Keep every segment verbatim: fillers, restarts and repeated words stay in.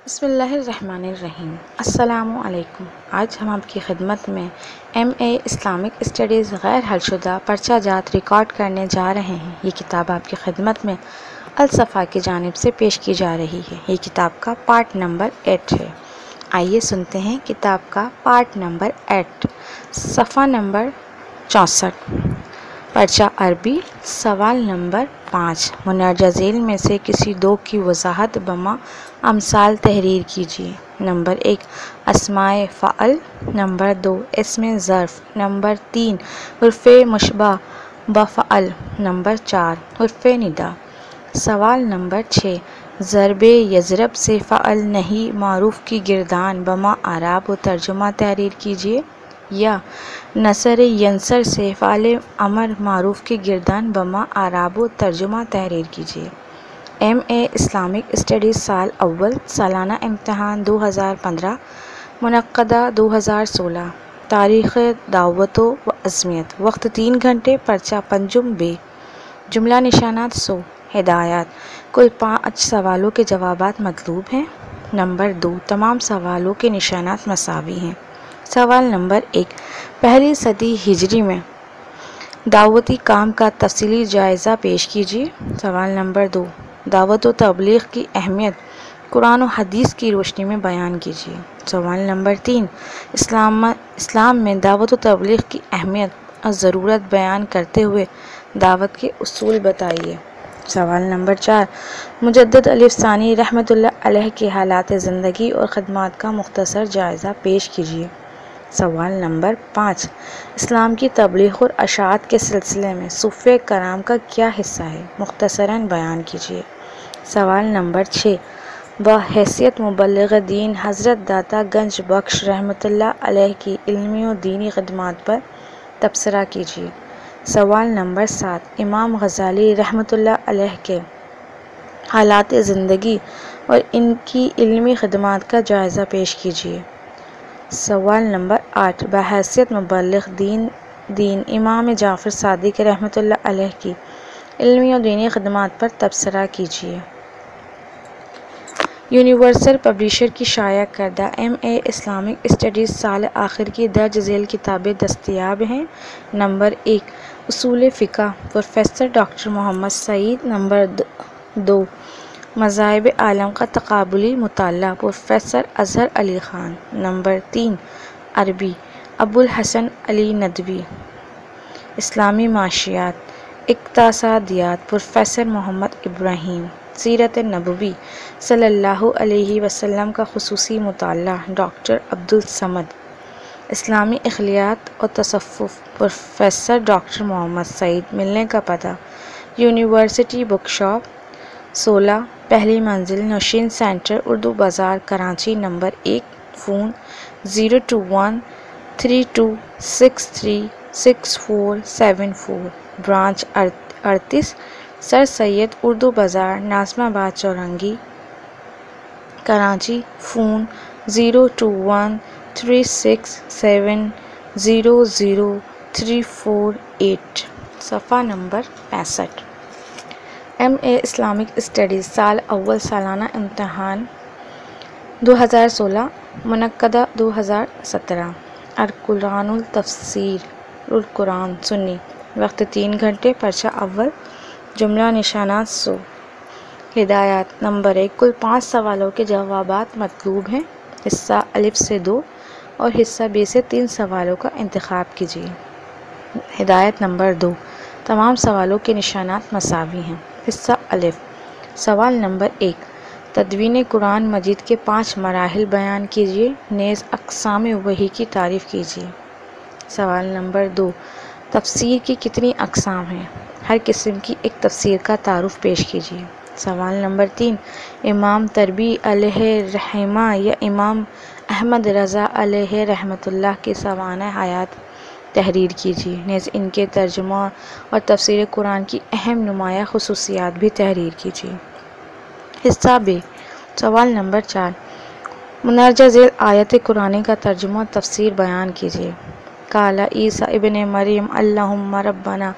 بسم اللہ الرحمن الرحیم۔ السلام علیکم۔ آج ہم آپ کی خدمت میں ایم اے اسلامک اسٹڈیز غیر حل شدہ پرچہ جات ریکارڈ کرنے جا رہے ہیں۔ یہ کتاب آپ کی خدمت میں الصفا کی جانب سے پیش کی جا رہی ہے۔ یہ کتاب کا پارٹ نمبر ایٹ ہے۔ آئیے سنتے ہیں کتاب کا پارٹ نمبر ایٹ۔ صفحہ نمبر چونسٹھ۔ پرچہ عربی، سوال نمبر پانچ۔ مندرجہ ذیل میں سے کسی دو کی وضاحت بما امثال تحریر کیجیے۔ نمبر ایک، اسماء فعل۔ نمبر دو، اسم ظرف۔ نمبر تین، حرف مشبہ بفعل۔ نمبر چار، حرف ندا۔ سوال نمبر چھ، ضرب یضرب سے فعل نہیں معروف کی گردان بما اعراب و ترجمہ تحریر کیجیے، یا نصر ینصر سے فعل امر معروف کی گردان بما اعراب و ترجمہ تحریر کیجیے۔ ایم اے اسلامک اسٹڈیز سال اول، سالانہ امتحان دو ہزار پندرہ، منعقدہ دو ہزار سولہ۔ تاریخ دعوت و عزمیت، وقت تین گھنٹے۔ پرچہ پنجم بے، جملہ نشانات سو۔ ہدایات، کل پانچ سوالوں کے جوابات مطلوب ہیں۔ نمبر دو، تمام سوالوں کے نشانات مساوی ہیں۔ سوال نمبر ایک، پہلی صدی ہجری میں دعوتی کام کا تفصیلی جائزہ پیش کیجیے۔ سوال نمبر دو، دعوت و تبلیغ کی اہمیت قرآن و حدیث کی روشنی میں بیان کیجیے۔ سوال نمبر تین، اسلام اسلام میں دعوت و تبلیغ کی اہمیت اور ضرورت بیان کرتے ہوئے دعوت کے اصول بتائیے۔ سوال نمبر چار، مجدد الف ثانی رحمۃ اللہ علیہ کے حالات زندگی اور خدمات کا مختصر جائزہ پیش کیجیے۔ سوال نمبر پانچ، اسلام کی تبلیغ اور اشاعت کے سلسلے میں صوفیہ کرام کا کیا حصہ ہے، مختصراً بیان کیجیے۔ سوال نمبر چھ، بحیثیت مبلغ دین حضرت داتا گنج بخش رحمۃ اللہ علیہ کی علمی و دینی خدمات پر تبصرہ کیجیے۔ سوال نمبر سات، امام غزالی رحمۃ اللہ علیہ کے حالات زندگی اور ان کی علمی خدمات کا جائزہ پیش کیجیے۔ سوال نمبر آٹھ، بحیثیت مبلغ دین دین امام جعفر صادق رحمۃ اللہ علیہ کی علمی و دینی خدمات پر تبصرہ کیجیے۔ یونیورسل پبلیشر کی شائع کردہ ایم اے اسلامک اسٹڈیز سال آخر کی درج ذیل کتابیں دستیاب ہیں۔ نمبر ایک، اصول فقہ، پروفیسر ڈاکٹر محمد سعید۔ نمبر دو، مذاہب عالم کا تقابلی مطالعہ، پروفیسر اظہر علی خان۔ نمبر تین، عربی، ابوالحسن علی ندوی۔ اسلامی معاشیات، اقتصادیات، پروفیسر محمد ابراہیم۔ سیرت نبوی صلی اللہ علیہ وسلم کا خصوصی مطالعہ، ڈاکٹر عبدالصمد۔ اسلامی اخلاقیات اور تصوف، پروفیسر ڈاکٹر محمد سعید۔ ملنے کا پتہ، یونیورسٹی بک شاپ، سولہ، پہلی منزل، نوشین سینٹر، اردو بازار، کراچی۔ نمبر ایک، phone zero two one three two six three six four seven four, branch اڑتیس، sir Syed Urdu Bazaar, Nazimabad Chowrangi, Karachi. Phone zero two one three six seven zero zero three four eight. صفحہ number پینسٹھ۔ M A Islamic studies سال اول، سالانہ امتحان دو ہزار سولہ، منعقدہ دو ہزار سترہ۔ القرآن التفسیر، القرآن سنی، وقت تین گھنٹے۔ پرچہ اول، جملہ نشانات سو۔ ہدایات، نمبر ایک، کل پانچ سوالوں کے جوابات مطلوب ہیں۔ حصہ الف سے دو اور حصہ بے سے تین سوالوں کا انتخاب کیجیے۔ ہدایت نمبر دو، تمام سوالوں کے نشانات مساوی ہیں۔ حصہ الف، سوال نمبر ایک، تدوین قرآن مجید کے پانچ مراحل بیان کیجیے، نیز اقسام وحی کی تعریف کیجیے۔ سوال نمبر دو، تفسیر کی کتنی اقسام ہیں، ہر قسم کی ایک تفسیر کا تعارف پیش کیجیے۔ سوال نمبر تین، امام تربی علیہ رحمہ یا امام احمد رضا علیہ رحمۃ اللہ کی سوانح حیات تحریر کیجیے، نیز ان کے ترجمہ اور تفسیر قرآن کی اہم نمایاں خصوصیات بھی تحریر کیجیے۔ حصہ بے، سوال نمبر چار، مندرجہ ذیل آیت قرآن کا ترجمہ اور تفسیر بیان کیجیے۔ قال عیسی ابن مریم اللہم ربنا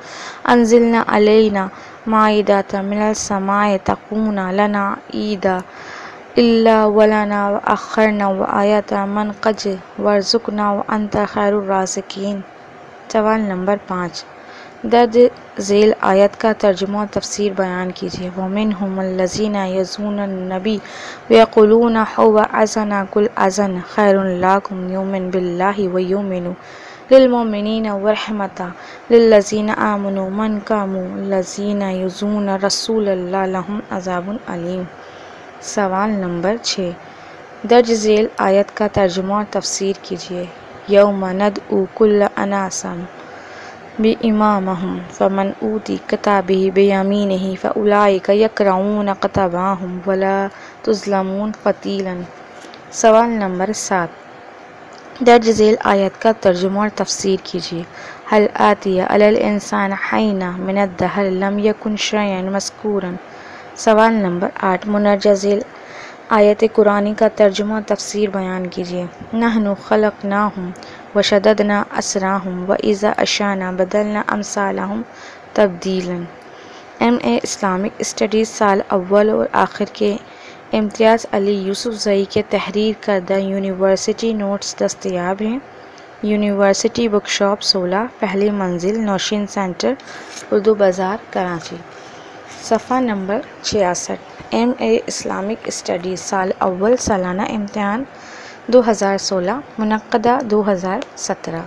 انزلنا علینا مائدۃ من السماء تکون لنا عیدا إلا ولنا وأخرنا وآية من قد وارزقنا وأنت خير الرازقين۔ سوال نمبر پانچ، درج ذیل آیت کا ترجمہ و تفسیر بیان کیجیے۔ وَمِنْهُمُ الَّذِينَ يُؤْذُونَ النَّبِيَّ وَيَقُولُونَ هُوَ أَذًى قُلْ أَذًى خَيْرٌ لَكُمْ يُؤْمِنُ بِاللَّهِ وَيُؤْمِنُ لِلْمُؤْمِنِينَ وَرَحْمَةٌ لِلَّذِينَ آمَنُوا مَنْ كَانُوا الَّذِينَ يُؤْذُونَ رَسُولَ اللَّهِ لَهُمْ عَذَابٌ أَلِيمٌ۔ سوال نمبر چھ، درج ذیل آیت کا ترجمہ اور تفسیر کیجیے۔ یوم ندعو کل اناس بإمامہم فمن اوتی کتابہ بیمینہ فأولئک یقرؤون کتابہم ولا تظلمون فتیلا۔ سوال نمبر سات، درج ذیل آیت کا ترجمہ اور تفسیر کیجیے۔ هل آتی علی الانسان حین من الدہر لم یکن شیئا مذکورا۔ سوال نمبر آٹھ، مندرجہ ذیل آیت قرآنی کا ترجمہ و تفسیر بیان کیجیے۔ نحن خلقناہم وشددنا اسرہم وإذا أشأنا بدلنا امثالہم تبدیلا۔ ایم اے اسلامک اسٹڈیز سال اول اور آخر کے امتیاز علی یوسف زئی کے تحریر کردہ یونیورسٹی نوٹس دستیاب ہیں۔ یونیورسٹی بک شاپ سولہ، پہلی منزل، نوشین سینٹر، اردو بازار، کراچی۔ صفحہ نمبر چھیاسٹھ، ایم اے اسلامک اسٹڈیز سال اول سالانہ امتحان دو ہزار سولہ، منعقدہ دو ہزار سترہ۔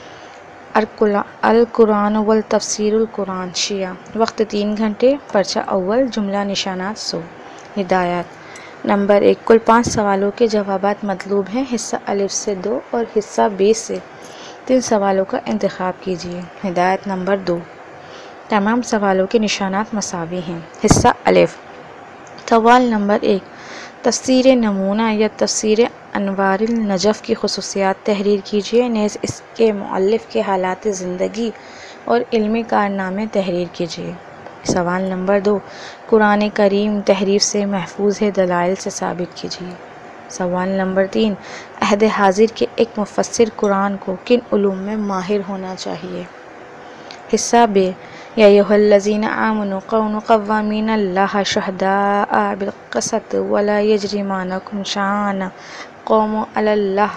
القرآن والتفسیر القرآن شیعہ، وقت تین گھنٹے، پرچہ اول، جملہ نشانات سو۔ ہدایات نمبر ایک، کل پانچ سوالوں کے جوابات مطلوب ہیں۔ حصہ الف سے دو اور حصہ بے سے تین سوالوں کا انتخاب کیجیے۔ ہدایت نمبر دو، تمام سوالوں کے نشانات مساوی ہیں۔ حصہ الف، سوال نمبر ایک، تفسیر نمونہ یا تفسیر انوار النجف کی خصوصیات تحریر کیجیے، نیز اس کے مؤلف کے حالات زندگی اور علمی کارنامے تحریر کیجیے۔ سوال نمبر دو، قرآن کریم تحریف سے محفوظ ہے، دلائل سے ثابت کیجیے۔ سوال نمبر تین، عہد حاضر کے ایک مفسر قرآن کو کن علوم میں ماہر ہونا چاہیے۔ حصہ بے، یا ایھا الذین آمنوا کونوا قوامین اللہ شہداء بالقسط ولا یجرمنکم شنآن قوم علی اللہ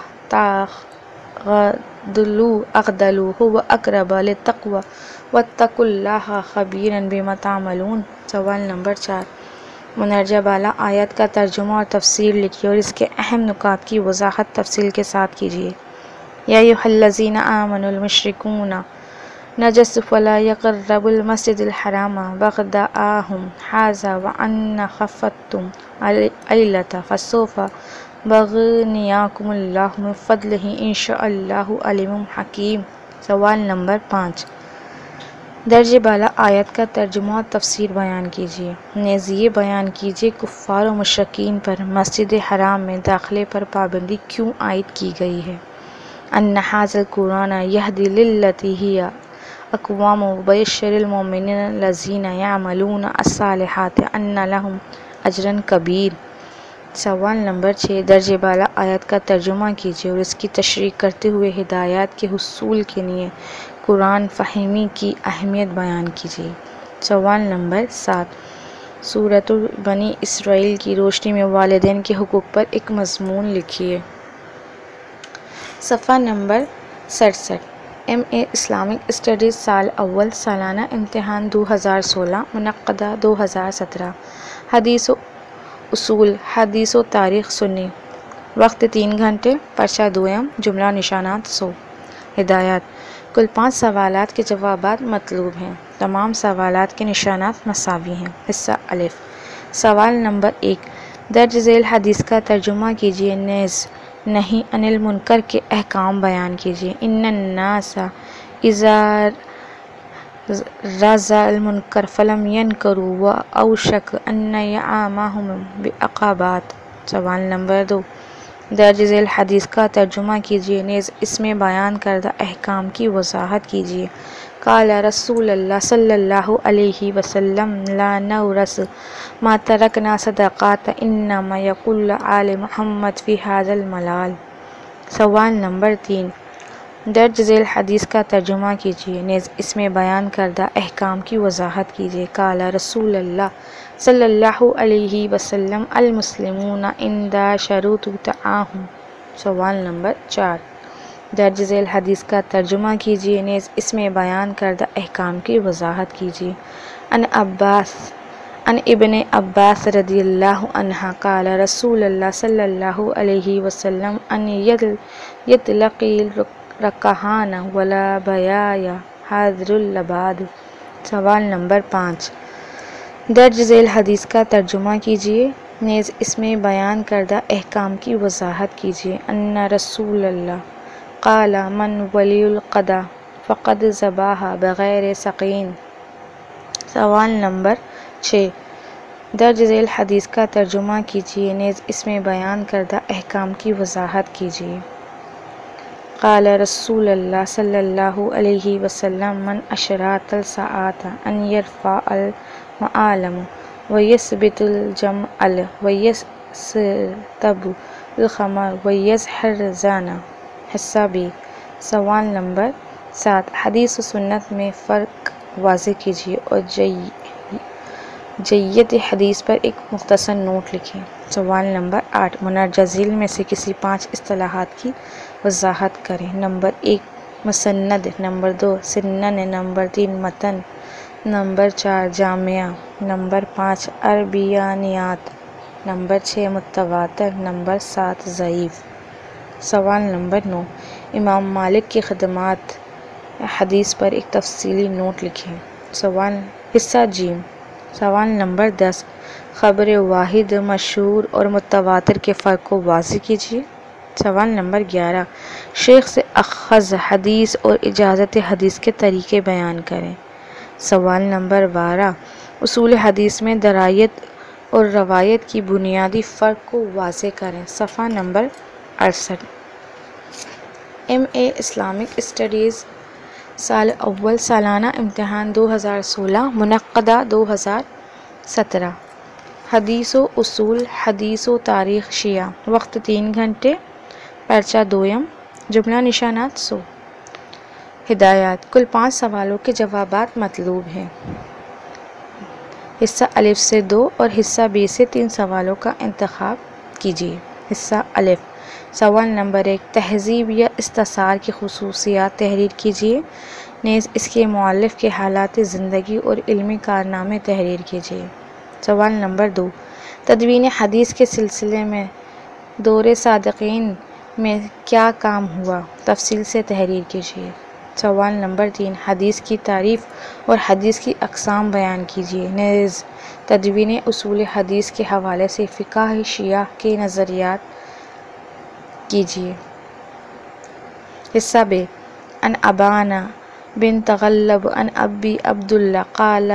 تعدلوا اعدلوا هو اقرب للتقوی واتقوا اللہ خبیرا بما تعملون۔ سوال نمبر چار، مندرجہ بالا آیت کا ترجمہ اور تفسیر لکھیے اور اس کے اہم نکات کی وضاحت تفصیل کے ساتھ کیجیے۔ یا ایھا الذین آمنوا المشرکون نجس فلا يقربوا المسجد الحرام بعد عامهم هذا وإن خفتم عیلة فسوف یغنیکم اللہ من فضلہ ان شاء اللہ علیم حکیم۔ سوال نمبر پانچ، درج بالا آیت کا ترجمہ اور تفسیر بیان کیجیے، نیز یہ بیان کیجیے کفار و مشرکین پر مسجد حرام میں داخلے پر پابندی کیوں عائد کی گئی ہے۔ ان ھذا القرآن یہدی للتی ہی اقوام وبشر المؤمنین الذین یعملون الصالحات ان لہم اجرا کبیر۔ سوال نمبر چھ، درج بالا آیت کا ترجمہ کیجیے اور اس کی تشریح کرتے ہوئے ہدایات کے حصول کے لیے قرآن فہمی کی اہمیت بیان کیجیے۔ سوال نمبر سات، سورۃ بنی اسرائیل کی روشنی میں والدین کے حقوق پر ایک مضمون لکھیے۔ صفحہ نمبر سڑسٹھ، ایم اے اسلامک اسٹڈیز سال اول سالانہ امتحان دو ہزار سولہ، منعقدہ دو ہزار سترہ۔ حدیث و اصول، حدیث و تاریخ سنی، وقت تین گھنٹے، پرچہ دوئم، جملہ نشانات سو۔ ہدایات، کل پانچ سوالات کے جوابات مطلوب ہیں، تمام سوالات کے نشانات مساوی ہیں۔ حصہ الف، سوال نمبر ایک، درج ذیل حدیث کا ترجمہ کیجیے، نیز نہی عن المنکر کے احکام بیان کیجیے۔ ان الناس اذا رأوا المنکر فلم ینکروا واوشک ان یعمهم بعقوبات۔ سوال نمبر دو، درج ذیل حدیث کا ترجمہ کیجیے، نیز اس میں بیان کردہ احکام کی وضاحت کیجیے۔ قال رسول اللہ صلی اللہ علیہ وسلم لا نورث ما ترکنا صدقات انما یقول آل محمد فی ھذا الملال۔ سوال نمبر تین، درج ذیل حدیث کا ترجمہ کیجیے، نیز اس میں بیان کردہ احکام کی وضاحت کیجیے۔ قال رسول اللہ صلی اللہ علیہ وسلم المسلمون عند شروط تعاہم۔ سوال نمبر چار، درج ذیل حدیث کا ترجمہ کیجیے، نیز اس میں بیان کردہ احکام کی وضاحت کیجیے۔ ان عباس ان ابن عباس رضی اللہ عنہ قال رسول اللہ صلی اللہ علیہ وسلم ان یطلقی رکہان ولا بیایا حاضر اللباد۔ سوال نمبر پانچ، درج ذیل حدیث کا ترجمہ کیجیے، نیز اس میں بیان کردہ احکام کی وضاحت کیجیے۔ ان رسول اللہ قال من ولی القضا فقد ذبح بغیر سقین۔ سوال نمبر چھ، درج ذیل حدیث کا ترجمہ کیجیے، نیز اس میں بیان کردہ احکام کی وضاحت کیجیے۔ قال رسول اللہ صلی اللہ علیہ وسلم من اشراط الساعۃ ان یرفع المعالم ویثبت الجمع ویستب الخمر ویظہر الزنا۔ حصہ بی۔ سوال نمبر سات، حدیث و سنت میں فرق واضح کیجیے اور جیت حدیث پر ایک مختصر نوٹ لکھیں۔ سوال نمبر آٹھ، مندرجہ ذیل میں سے کسی پانچ اصطلاحات کی وضاحت کریں۔ نمبر ایک مسند، نمبر دو سنن، نمبر تین متن، نمبر چار جامعہ، نمبر پانچ عربیانیات، نمبر چھ متواتر، نمبر سات ضعیف۔ سوال نمبر نو، امام مالک کی خدمات حدیث پر ایک تفصیلی نوٹ لکھیں۔ سوال حصہ جیم۔ سوال نمبر دس، خبر واحد، مشہور اور متواتر کے فرق کو واضح کیجیے۔ سوال نمبر گیارہ، شیخ سے اخذ حدیث اور اجازت حدیث کے طریقے بیان کریں۔ سوال نمبر بارہ، اصول حدیث میں درایت اور روایت کی بنیادی فرق کو واضح کریں۔ صفحہ نمبر اڑسٹھ۔ ایم اے اسلامک اسٹڈیز سال اول سالانہ امتحان دو ہزار سولہ منعقدہ دو ہزار سترہ۔ حدیث و اصول، حدیث و تاریخ شیعہ، وقت تین گھنٹے، پرچہ دویم، جملہ نشانات سو۔ ہدایات، کل پانچ سوالوں کے جوابات مطلوب ہیں۔ حصہ الف سے دو اور حصہ بی سے تین سوالوں کا انتخاب کیجیے۔ حصہ الف، سوال نمبر ایک، تہذیب یا استثار کی خصوصیات تحریر کیجیے، نیز اس کے مؤلف کے حالات زندگی اور علمی کارنامے تحریر کیجیے۔ سوال نمبر دو، تدوین حدیث کے سلسلے میں دور صادقین میں کیا کام ہوا، تفصیل سے تحریر کیجیے۔ سوال نمبر تین، حدیث کی تعریف اور حدیث کی اقسام بیان کیجیے، نیز تدوین اصول حدیث کے حوالے سے فقہ شیعہ کے نظریات کیجیے۔ حصہ بے، ان ابانا بن تغلب ان ابی عبداللہ قال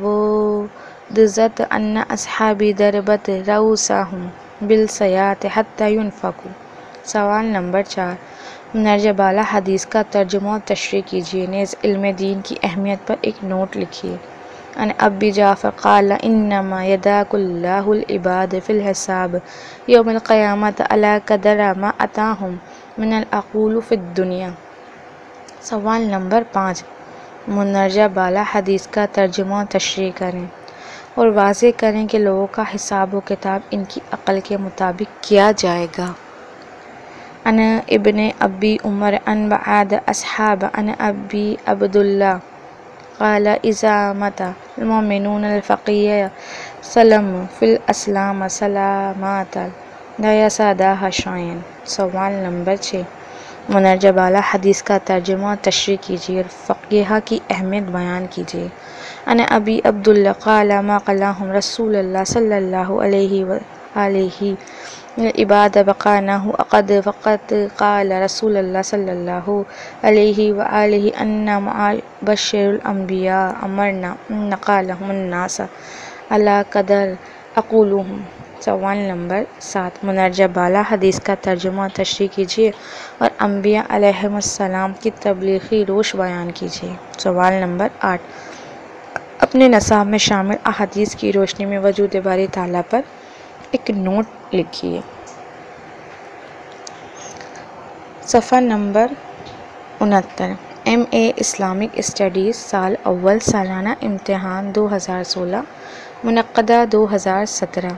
لودزت ان اصحابی دربت رؤوسہم بالسیاط حتی ینفقوا۔ سوال نمبر چار، مندرجہ بالا حدیث کا ترجمہ و تشریح کیجیے، نیز علم دین کی اہمیت پر ایک نوٹ لکھیے۔ ان ابی جعفر قال انما یداک اللہ العباد فی الحساب یوم القیامۃ علی قدر ما اتاہم من العقول فی الدنیا۔ سوال نمبر پانچ، مندرجہ بالا حدیث کا ترجمہ و تشریح کریں اور واضح کریں کہ لوگوں کا حساب و کتاب ان کی عقل کے مطابق کیا جائے گا۔ ان ابن ابی عمر ان بعد اصحاب ان ابی عبداللہ قال اذا مات المؤمنون الفقیہ سلم فی الاسلام سلامات لا یسادہ شعین۔ سوال نمبر چھ، مندرجہ بالا حدیث کا ترجمہ و تشریح کیجیے اور فقیہ کی اہمیت بیان کیجیے۔ ان ابی عبداللہ قال ما قالهم رسول اللہ صلی اللہ علیہ وآلہ العباد بقانہ اقد فقط قال رسول اللہ صلی اللہ علیہ وآلہ ان معاشر الانبیاء امرنا ان نقالهم الناس علی قدر عقولهم۔ سوال نمبر سات، مندرجہ بالا حدیث کا ترجمہ و تشریح کیجیے اور انبیاء علیہم السلام کی تبلیغی روش بیان کیجیے۔ سوال نمبر آٹھ، اپنے نصاب میں شامل احادیث کی روشنی میں وجود باری تعالیٰ پر ایک نوٹ لکھیے۔ صفحہ نمبر انہتر، ایم اے اسلامک اسٹڈیز سال اول سالانہ امتحان دو ہزار سولہ منعقدہ دو ہزار سترہ۔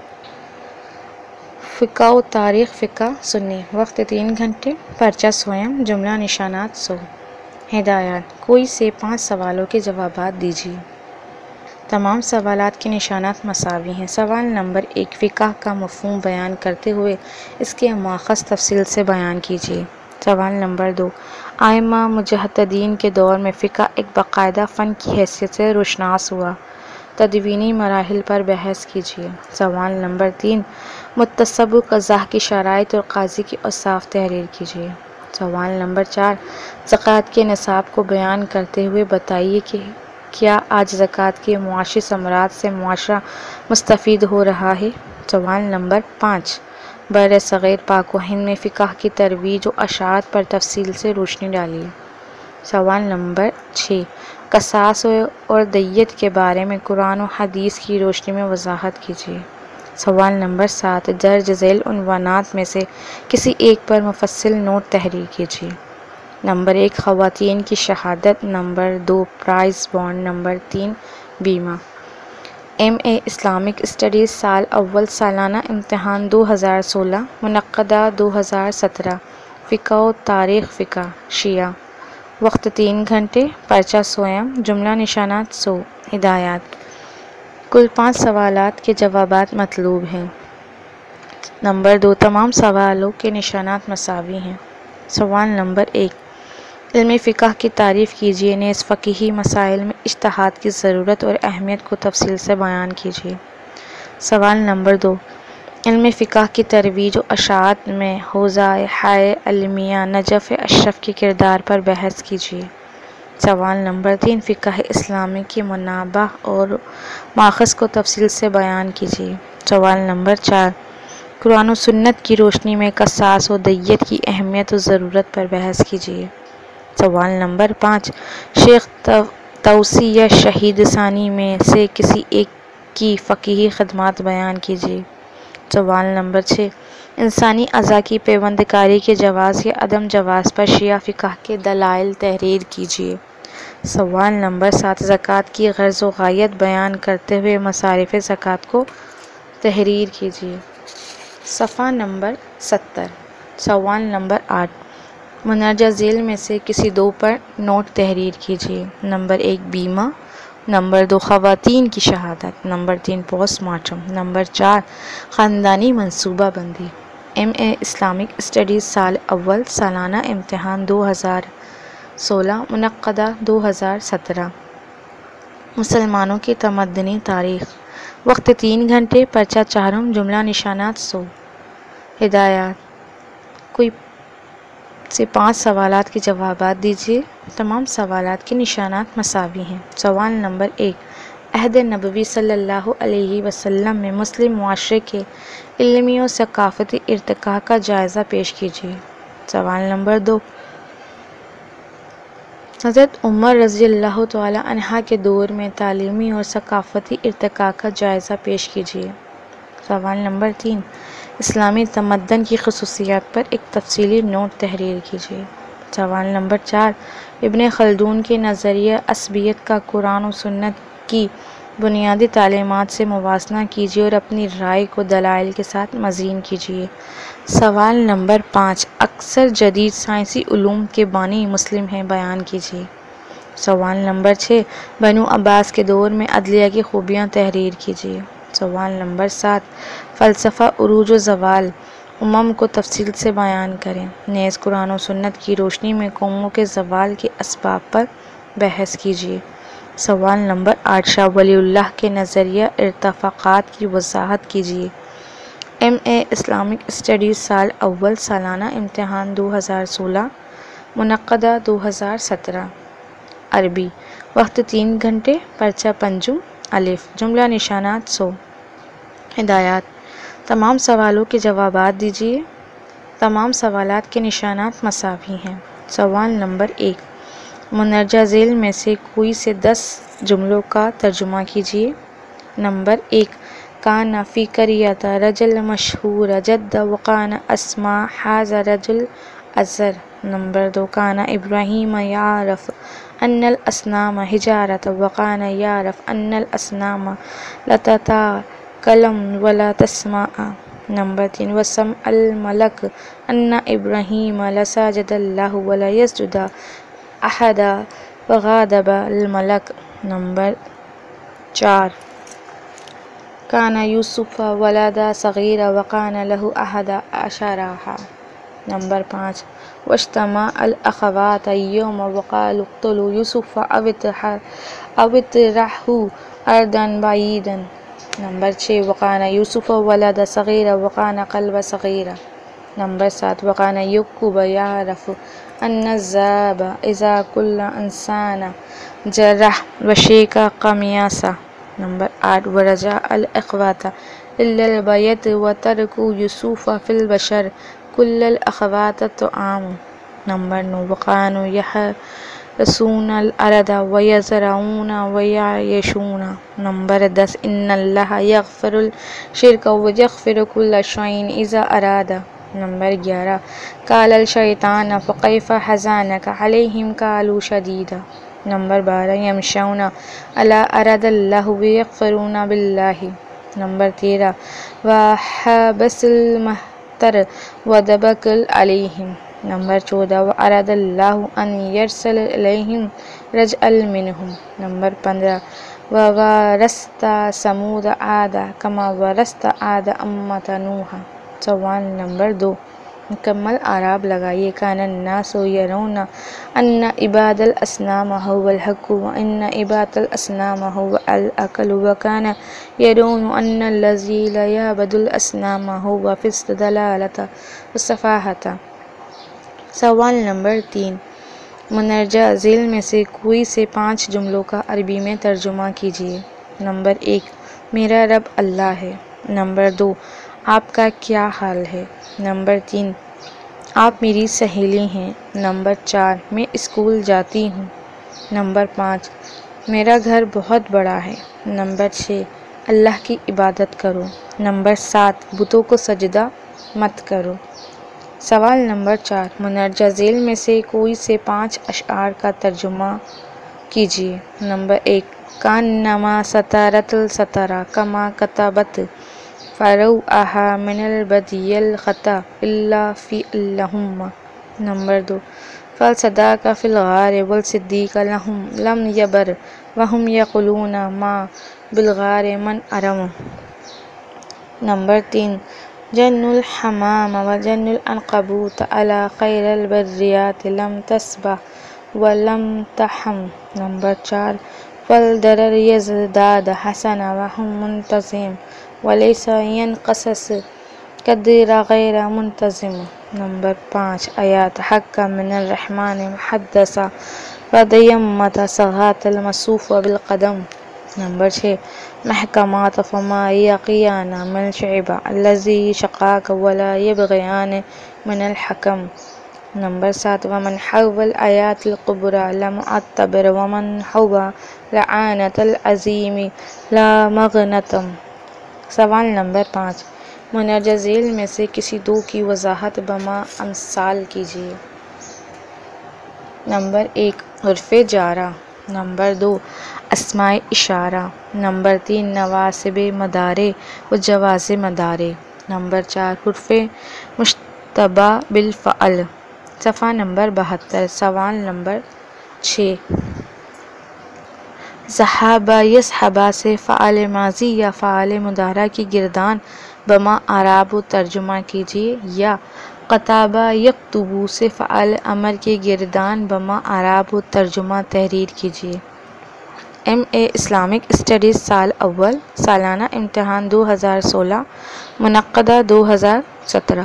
فقہ و تاریخ فقہ سنی، وقت تین گھنٹے، پرچہ سوئم، جملہ نشانات سو۔ ہدایات: کوئی سے پانچ سوالوں کے جوابات دیجیے۔ تمام سوالات کے نشانات مساوی ہیں۔ سوال نمبر ایک، فقہ کا مفہوم بیان کرتے ہوئے اس کے ماخذ تفصیل سے بیان کیجیے۔ سوال نمبر دو، ائمہ مجتہدین کے دور میں فقہ ایک باقاعدہ فن کی حیثیت سے روشناس ہوا۔ تدوینی مراحل پر بحث کیجیے۔ سوال نمبر تین، متصب قضاء کی شرائط اور قاضی کی اوصاف تحریر کیجیے۔ سوال نمبر چار، زکوٰۃ کے نصاب کو بیان کرتے ہوئے بتائیے کہ کیا آج زکوٰۃ کے معاشی ثمرات سے معاشرہ مستفید ہو رہا ہے۔ سوال نمبر پانچ، بر صغیر پاک و ہند میں فقہ کی ترویج و اشاعت پر تفصیل سے روشنی ڈالیے۔ سوال نمبر چھ، قصاص اور دیت کے بارے میں قرآن و حدیث کی روشنی میں وضاحت کیجیے۔ سوال نمبر سات، درج ذیل عنوانات میں سے کسی ایک پر مفصل نوٹ تحریر کیجیے۔ نمبر ایک، خواتین کی شہادت، نمبر دو، پرائز بانڈ، نمبر تین، بیمہ۔ ایم اے اسلامک اسٹڈیز سال اول سالانہ امتحان دو ہزار سولہ، منعقدہ دو ہزار سترہ۔ فقہ و تاریخ فقہ شیعہ، وقت تین گھنٹے، پرچہ سوئم، جملہ نشانات سو۔ ہدایات: کل پانچ سوالات کے جوابات مطلوب ہیں۔ نمبر دو، تمام سوالوں کے نشانات مساوی ہیں۔ سوال نمبر ایک، علم فقہ کی تعریف کیجیے، نیز فقہی مسائل میں اجتہاد کی ضرورت اور اہمیت کو تفصیل سے بیان کیجیے۔ سوال نمبر دو، علم فقہ کی ترویج و اشاعت میں حوزہ ہائے علمیہ نجف اشرف کے کردار پر بحث کیجیے۔ سوال نمبر تین، فقہ اسلامی کی منابع اور ماخذ کو تفصیل سے بیان کیجیے۔ سوال نمبر چار، قرآن و سنت کی روشنی میں قصاص و دیت کی اہمیت و ضرورت پر بحث کیجیے۔ سوال نمبر پانچ، شیخ توسی یا شہید ثانی میں سے کسی ایک کی فقہی خدمات بیان کیجیے۔ سوال نمبر چھ، انسانی اعضاء کی پیوند کاری کے جواز یا عدم جواز پر شیعہ فقہ کے دلائل تحریر کیجیے۔ سوال نمبر سات، زکوٰۃ کی غرض و غایت بیان کرتے ہوئے مصارف زکوٰۃ کو تحریر کیجیے۔ صفحہ نمبر ستر۔ سوال نمبر آٹھ، مندرجہ ذیل میں سے کسی دو پر نوٹ تحریر کیجیے۔ نمبر ایک، بیمہ، نمبر دو، خواتین کی شہادت، نمبر تین، پوسٹ مارٹم، نمبر چار، خاندانی منصوبہ بندی۔ ایم اے اسلامک اسٹڈیز سال اول سالانہ امتحان دو ہزار سولہ، منعقدہ دو ہزار سترہ۔ مسلمانوں کی تمدنی تاریخ، وقت تین گھنٹے، پرچہ چہارم، جملہ نشانات سو۔ ہدایات: کوئی سے پانچ سوالات کے جوابات دیجیے۔ تمام سوالات کے نشانات مساوی ہیں۔ سوال نمبر ایک، عہد نبوی صلی اللہ علیہ وسلم میں مسلم معاشرے کے علمی و ثقافتی ارتقاء کا جائزہ پیش کیجیے۔ سوال نمبر دو، حضرت عمر رضی اللہ تعالی عنہ کے دور میں تعلیمی اور ثقافتی ارتقاء کا جائزہ پیش کیجیے۔ سوال نمبر تین، اسلامی تمدن کی خصوصیات پر ایک تفصیلی نوٹ تحریر کیجیے۔ سوال نمبر چار، ابن خلدون کے نظریہ عصبیت کا قرآن و سنت کی بنیادی تعلیمات سے موازنہ کیجیے اور اپنی رائے کو دلائل کے ساتھ مزین کیجیے۔ سوال نمبر پانچ، اکثر جدید سائنسی علوم کے بانی مسلم ہیں، بیان کیجیے۔ سوال نمبر چھ، بنو عباس کے دور میں عدلیہ کی خوبیاں تحریر کیجیے۔ سوال نمبر سات، فلسفہ عروج و زوال امم کو تفصیل سے بیان کریں، نیز قرآن و سنت کی روشنی میں قوموں کے زوال کے اسباب پر بحث کیجیے۔ سوال نمبر آٹھ، شاہ ولی اللہ کے نظریہ ارتفاقات کی وضاحت کیجیے۔ ایم اے اسلامک اسٹڈیز سال اول سالانہ امتحان دو ہزار سولہ، منعقدہ دو ہزار سترہ۔ عربی، وقت تین گھنٹے، پرچہ پنجم، الف، جملہ نشانات سو۔ ہدایات: تمام سوالوں کے جوابات دیجیے۔ تمام سوالات کے نشانات مساوی ہیں۔ سوال نمبر ایک، مندرجہ ذیل میں سے کوئی سے دس جملوں کا ترجمہ کیجیے۔ نمبر ایک، کان فی قریۃ رجل مشہور جد وکان اسما ھذا الرجل अज़र। नंबर दो काना इब्राहीम यारफ़ अन्नल अस्नाम हिजारत व काना यारफ़ अन्नल अस्नाम लततकल्लम वला तस्मा। नंबर तीन वसम अल मलक अन्ना इब्राहीम लसजदल्लाहु वला यसजुदा अहदा वगादब अल मलक। नंबर चार काना यूसुफ वलदा सगीरा व काना लहु अहदा अशराहा। नंबर पाँच वज्तमा अल अखवात यौम वक़ालू उक़्तुलू यूसुफ अवितरहू अर्दन बईदन। नंबर छः वकाना यूसुफ वलद सगीरा वकाना कल्ब सगीरा। नंबर सात वकाना यक़ूब यारफ़ अन्नज़्ज़ाब इज़ा कुल्ला इंसाना जरह वशीका कमियासा। नंबर आठ वरजा अल इख़वाता इल्लल बैत व तरकू यूसुफ फ़िल बशर कुल्लल अख़वात तुआम। नंबर नौ वकानु यहरसून अल अरद व यज़रऊन व ययशून। नंबर दस इन्नल्लाह यग़फ़िरुल शिर्क व यग़फ़िरु कुल्ला शैइन इज़ा अरादा। नंबर ग्यारह क़ालल शैतान फ़कैफ़ हज़ानक अलैहिम क़ालू शदीदा। नंबर बारह यमशौना अला अरदिल्लाहि व यकफ़ुरूना बिल्लाहि। नंबर तेरह वहबसिल महतर व दबकल अलैहिम। नंबर चौदह व अरदल्लाहु अन यरसल अलैहिम रजअल मिनहुम। नंबर पंद्रह व वरस्ता समूद आदा कमा वरस्ता आदा अम्मत नूहा। सवाल नंबर दो मुकम्मल आराब लगाइए। कान अन्नासु यरौना अन्ना इबादल अस्नाम हुवल हक़्क़ु व अन्ना इबादल अस्नाम हुवल अक़ल व कान यरौना अन्ना लज़ी ला यअबुदुल अस्नाम हुवा फ़िस दलालत व सफ़ाहत। सवाल नंबर तीन मुनर्जा ज़ेल में से कोई से पाँच जुमलों का अरबी में तर्जुमा कीजिए। नंबर एक मेरा रब अल्लाह है। नंबर दो आपका क्या हाल है। नंबर तीन आप मेरी सहेली हैं। नंबर चार मैं स्कूल जाती हूँ। नंबर पाँच मेरा घर बहुत बड़ा है। नंबर छः अल्लाह की इबादत करो। नंबर सात बुतों को सजदा मत करो। सवाल नंबर चार मुनर्जा ज़ेल में से कोई से पाँच अशआर का तर्जुमा कीजिए। नंबर एक कान्नमा सतारतल सतरा कमा कतबत फ़रऊ आहा मिनल बदियल ख़ता इल्ला फ़ी अल्लाहुम्मा। नंबर दो फल सदाका फ़िल गार वल सिद्दीक़ लहुम लम यबर वहुम यक़ुलूना मा बिल गार मन अरम। नंबर तीन जन्नुल हमाम व जन्नुल अनकबूत अला खैरल बर्रियात लम तस्बह व लम तहम। नंबर चार फल दरर यज़दाद हसना व हुम मुंतज़िम व लैसा यनक़सस कदरा गैर मुंतज़िम। नंबर पाँच आयात हक्का मिनर रहमान मुहद्दसा व दयम्मत सगातल मसूफ़ बिल क़दम। नंबर छः महकमात फमा यक़ियाना मिन शइबा अल्लज़ी शक़ाक वला यबग़ियान मिनल हकम। नंबर सात वमन हव्वल आयातिल कुबरा लमुअत्तबर वमन हव्वा लआनतल अज़ीमी ला मग़नतम। सवाल नंबर पाँच मुनर्जा ज़ेल में से किसी दो की वज़ाहत बमा अमसाल कीजिए। नंबर एक हुर्फ़े जारा। नंबर दो अस्माए इशारा। नंबर तीन नवासिब मदारे व जवाज़ मदारे। नंबर चार हुर्फ़े मुश्तबा बिल फ़अल। सफ़ा नंबर बहत्तर। सवाल नंबर छः ज़हाबा यज़हबा से फ़अल माज़ी या फ़अल मुदारा की गिरदान बमा आराब तर्जुमा कीजिए या क़ताबा यक्तुबू से फ़अल अमर की गिरदान बमा आराब तर्जुमा तहरीर कीजिए। एम ए इस्लामिक स्टडीज़ साल अव्वल सालाना इम्तहान दो हज़ार सोलह मुनक़्क़दा दो हज़ार सत्रह।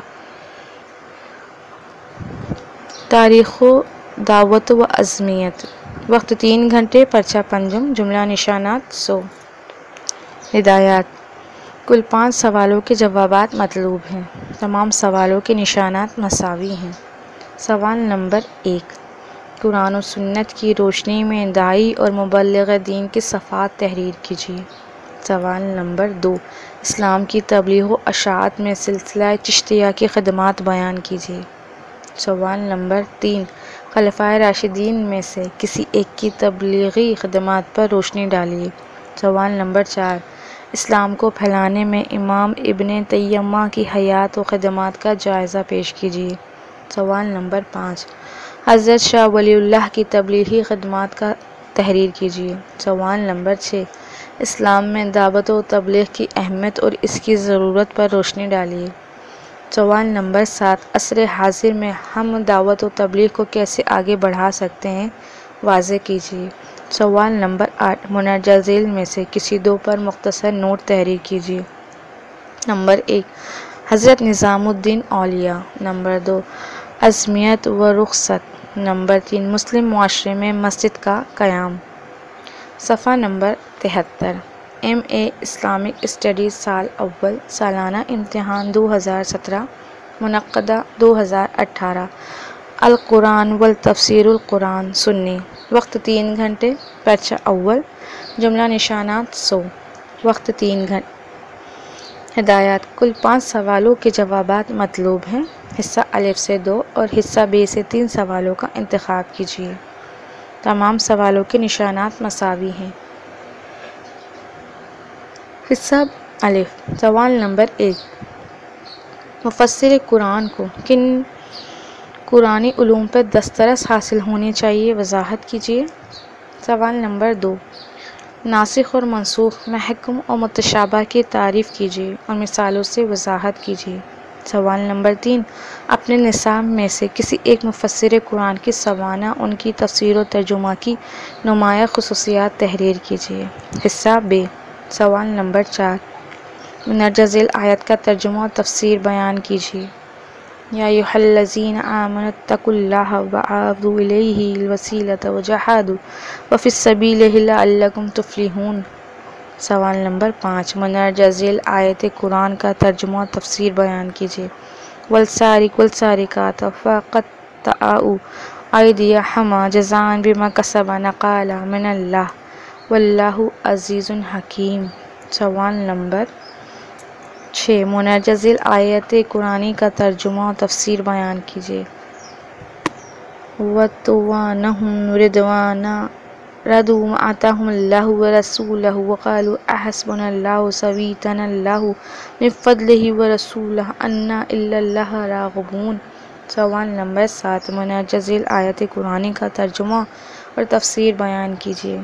तारीख़ दावत व अज़मियत वक्त तीन घंटे पर्चा पंजुम जुमला निशानात सौ। हिदायत कुल पाँच सवालों के जवाबात मतलूब हैं। तमाम सवालों के निशानात मसावी हैं। सवाल नंबर एक कुरान और सुन्नत की रोशनी में दाई और मुबल्लिग़ दीन के सफ़ात तहरीर कीजिए। सवाल नंबर दो इस्लाम की तबलीग़ व अशाअत में सिलसिला चिश्तिया की ख़िदमात बयान कीजिए। سوال نمبر تین، خلفائے راشدین میں سے کسی ایک کی تبلیغی خدمات پر روشنی ڈالیے۔ سوال نمبر چار، اسلام کو پھیلانے میں امام ابن تیمیہ کی حیات و خدمات کا جائزہ پیش کیجیے۔ سوال نمبر پانچ، حضرت شاہ ولی اللہ کی تبلیغی خدمات کا تحریر کیجیے۔ سوال نمبر چھ، اسلام میں دعوت و تبلیغ کی اہمیت اور اس کی ضرورت پر روشنی ڈالیے۔ سوال نمبر سات، عصر حاضر میں ہم دعوت و تبلیغ کو کیسے آگے بڑھا سکتے ہیں، واضح کیجیے۔ سوال نمبر آٹھ، مندرجہ ذیل میں سے کسی دو پر مختصر نوٹ تحریر کیجیے۔ نمبر ایک، حضرت نظام الدین اولیاء۔ نمبر دو، عظمیت و رخصت۔ نمبر تین، مسلم معاشرے میں مسجد کا قیام۔ صفحہ نمبر تہتر، ایم اے اسلامک اسٹڈیز سال اول سالانہ امتحان دو ہزار سترہ منعقدہ دو ہزار اٹھارہ، القرآن والتفسیر القرآن سنی، وقت تین گھنٹے، پرچہ اول، جملہ نشانات سو، وقت تین گھنٹے۔ ہدایات، کل پانچ سوالوں کے جوابات مطلوب ہیں، حصہ الف سے دو اور حصہ بے سے تین سوالوں کا انتخاب کیجیے۔ تمام سوالوں کے نشانات مساوی ہیں۔ حصہ الف، سوال نمبر ایک، مفسر قرآن کو کن قرآنی علوم پر دسترس حاصل ہونی چاہیے، وضاحت کیجیے۔ سوال نمبر دو، ناسخ اور منسوخ، محکم اور متشابہ کی تعریف کیجیے اور مثالوں سے وضاحت کیجیے۔ سوال نمبر تین، اپنے نصاب میں سے کسی ایک مفسر قرآن کی سوانح ان کی تفسیر و ترجمہ کی نمایاں خصوصیات تحریر کیجیے۔ حصہ بے، سوال نمبر چار، مندرجہ ذیل آیت کا ترجمہ اور تفسیر بیان کیجیے۔ یا ایھا الذین آمنوا اتقوا اللہ وابتغوا الیہ الوسیلۃ وجاہدوا وفی سبیلہ لعلکم تفلحون۔ سوال نمبر پانچ، مندرجہ ذیل آیت قرآن کا ترجمہ اور تفسیر بیان کیجیے۔ والسارق والسارقات فقطعوا ایدیہما جزاء بما کسبا نکالا من اللہ واللہ عزیز حکیم۔ سوال نمبر چھ، مندرجہ ذیل آیت قرآنی کا ترجمہ اور تفسیر بیان کیجیے۔ وَاتَّوَّعْنَهُمْ رِضْوَانًا رَضُوا مَا آتَاهُمُ اللَّهُ وَرَسُولُهُ وَقَالُوا حَسْبُنَا اللَّهُ سَوَّيْتَنَا اللَّهُ مِن فَضْلِهِ وَرَسُولُهُ إِنَّا إِلَى اللَّهِ رَاغِبُونَ۔ سوال نمبر سات، مندرجہ ذیل آیت قرآنی کا ترجمہ اور تفسیر بیان کیجیے۔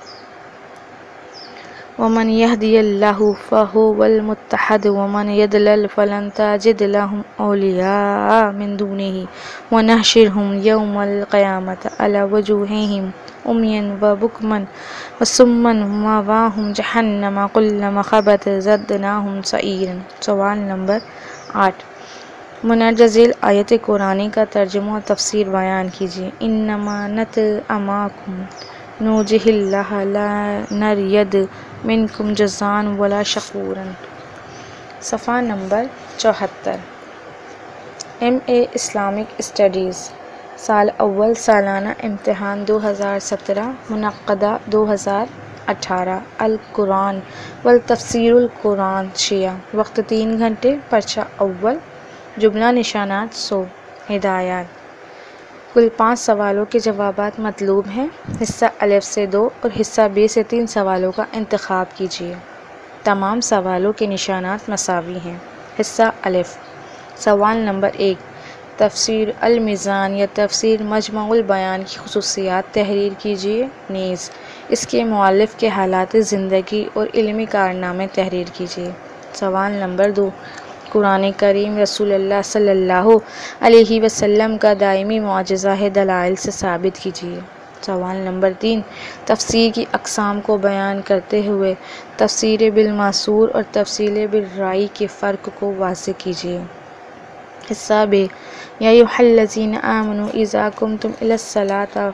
وَمَن يَهْدِ اللَّهُ فَهُوَ الْمُهْتَدِ وَمَن يُضْلِلْ فَلَن تَجِدَ لَهُمْ أَوْلِيَاءَ مِن دُونِهِ وَنَحْشُرُهُمْ يَوْمَ الْقِيَامَةِ عَلَى وُجُوهِهِمْ عُمْيًا وَبُكْمًا وَصُمًّا وَمَأْوَاهُمْ جَهَنَّمُ كُلَّمَا خَبَتْ زِدْنَاهُمْ سَعِيرًا۔ سوال نمبر آٹھ، مندرجہ ذیل آیت قرآنی کا ترجمہ اور تفسیر بیان کیجیے۔ انما نطعمکم لوجہ اللہ لا نرید منکم جزاء ولا شکورا۔ صفحہ نمبر چوہتر، ایم اے اسلامک اسٹڈیز سال اول سالانہ امتحان دو ہزار سترہ منعقدہ دو ہزار اٹھارہ، القرآن والتفسیر القرآن شیعہ، وقت تین گھنٹے، پرچہ اول، جملہ نشانات سو۔ ہدایات، کل پانچ سوالوں کے جوابات مطلوب ہیں، حصہ الف سے دو اور حصہ بے سے تین سوالوں کا انتخاب کیجیے۔ تمام سوالوں کے نشانات مساوی ہیں۔ حصہ الف، سوال نمبر ایک، تفسیر المیزان یا تفسیر مجمع البیان کی خصوصیات تحریر کیجیے، نیز اس کے مؤلف کے حالات زندگی اور علمی کارنامے تحریر کیجیے۔ سوال نمبر دو، قرآن کریم رسول اللہ صلی اللہ علیہ وسلم کا دائمی معجزہ ہے، دلائل سے ثابت کیجیے۔ سوال نمبر تین، تفسیر کی اقسام کو بیان کرتے ہوئے تفسیر بالماثور اور تفسیر بالرأی کے فرق کو واضح کیجیے۔ حصہ بے، یا ایھا الذین آمنوا اذا قمتم الی الصلاۃ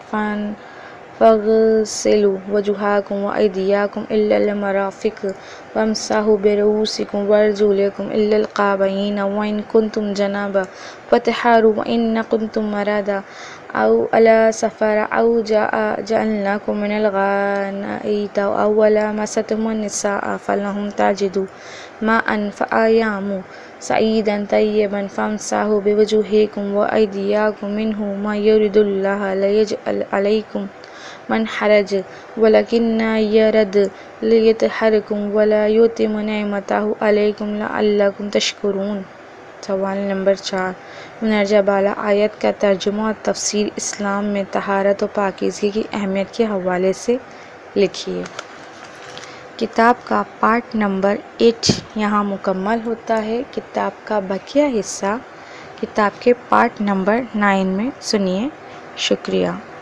فاغسلوا وجوہکم وایدیکم الی المرافق وامسحوا برؤوسکم وارجلکم الی الکعبین وان کنتم جنبا فاطہروا وان کنتم مرضی او علی سفر او جاء جعلناکم من الغائط او لامستم النساء فلم تجدوا माअन फ़अयामु सईदन तय्यबन फ़मसाहु बिवजुहिकुम व अयदियाकुम मिन्हु मा युरिदुल्लाहु लियजअल अलैकुम मन हरज वलकिन्ना यरद लियतहरकुम वला युतिमु निअमतहु अलैकुम लअल्लकुम तशकुरून। सवाल नंबर चार, मुनर्जा बाला आयत का तर्जुमा और तफसीर इस्लाम में तहारत और पाकीज़गी की अहमियत के हवाले से लिखिए। किताब का पार्ट नंबर एट यहाँ मुकम्मल होता है। किताब का बकिया हिस्सा किताब के पार्ट नंबर नाइन में सुनिए। शुक्रिया।